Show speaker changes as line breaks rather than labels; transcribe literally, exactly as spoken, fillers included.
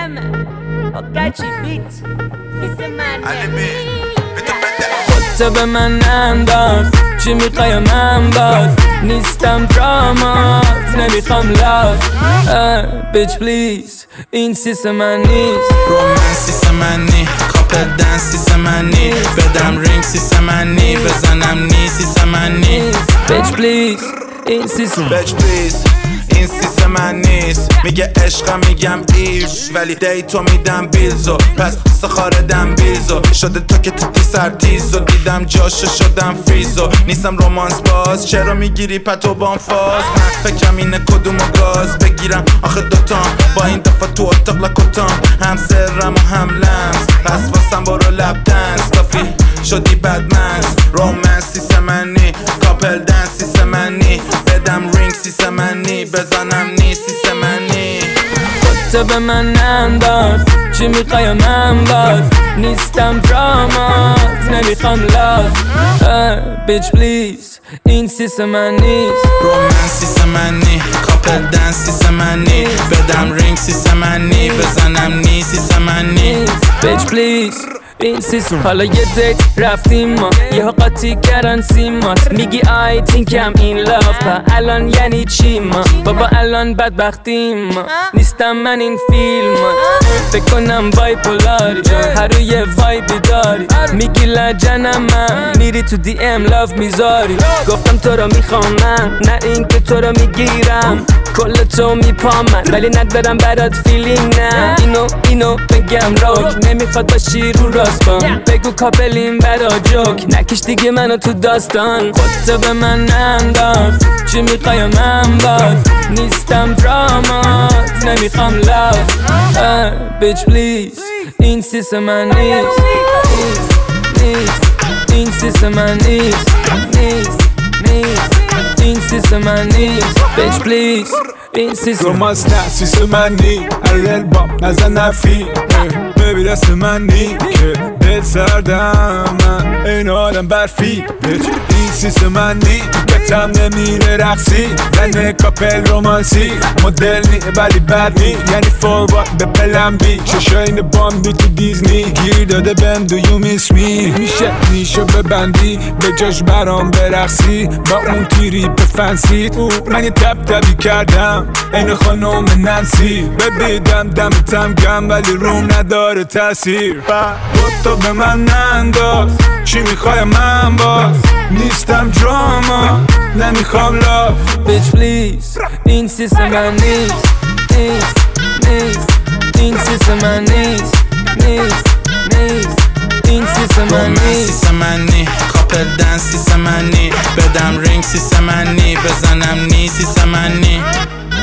سیستمه پاکچی بیت سیستمه
خودتو به من انداز چی میخوای من باز نیستم درامات نمیخوام لاز بیچ پلیز این سیستم من نیست
رومنس سیستم من نی کاپل دنس سیستم من نی بدم رینگ سیستم من نی بزنم نی سیستم من نی
بیچ پلیز این سیستم
بیچ پلیز این سیستم من نیست میگه عشقم میگم ایو ولی دیتو میدم بیلزو پس سخاردم بیلزو شده تا که تو تی سرتیزو دیدم جاشو شدم فریزو نیستم رومانس باز چرا میگیری پتو بام فاز من فکرم اینه کدومو گاز بگیرم آخه دوتام با این دفعه تو اتاق لکوتام هم سرم و هم لمس پس واسم برو لب دنس کافی شدی بدمنس رومنس سیستم من نی کاپل دنس سیستم من نی بدم رینگ سیستم من نی بزنم نی سیستم من نی
خودتو به من انداز چی میخوای من باز نیستم درامات نمیخوام لاز بیچ پلیز این سیستم من نیست
رومنس سیستم من نی کاپل دنس سیستم من نی بدم رینگ سیستم من نی بزنم نی سیستم من نی
بیچ پلیز این سیستم حالا یه دیت رفتیم ما یه ها قاطی کردن سیمات میگی آی تینکم این لاف تا الان یعنی چی ما بابا الان بدبختیم ما نیستم من این فیلمات فکر کنم بایپولاری هر روی وایبی داری میگی لجنم من میری تو دی ام لاف میذاری گفتم تو رو میخوام من نه این که تو رو میگیرم کل تو میپام من ولی ندارم برات فیلینگ نه اینو اینو بگم روک نمیخواد باشی رو راست بام بگو کاپلیم برا جوک نکش دیگه منو تو داستان خودتو به من انداز چی میخوای من باز نیستم درامات نمیخوام لاف بیچ پلیز این سیستم من نیست نیست این سیستم من نیست نیست نیست این سیستم من نیست بیچ پلیز این سیستم
رومانس نه سیستم من نی ارل با نزن نفی ببی دست من نی که دل سردم من این آدم برفی این سیستم من نی کتم نمیره رقصی زن کاپل رومانسی مدل نی ولی بد نی یعنی فوروارد به پلم بی چشاین باندی تو دیزنی گیر داده بهم دو یو میس می میشه نیشو ببندی به جاش برام برقصی با اون تیری به فنسی من یه تب تبی کردم این خانوم ننسی بدیدم دمتم گم ولی روم نداره تاثیر تو به من انداز چی میخوای من باز نیستم دراما نمیخوام لاف
بیچ پلیز این سیستم من نیست نیست نیست این سیستم من نیست نیست نیست این سیستم من نیست
سیستم من نی کاپل دنس سیستم من نی بدم رینگ سیستم من نی بزنم نی سیستم من نی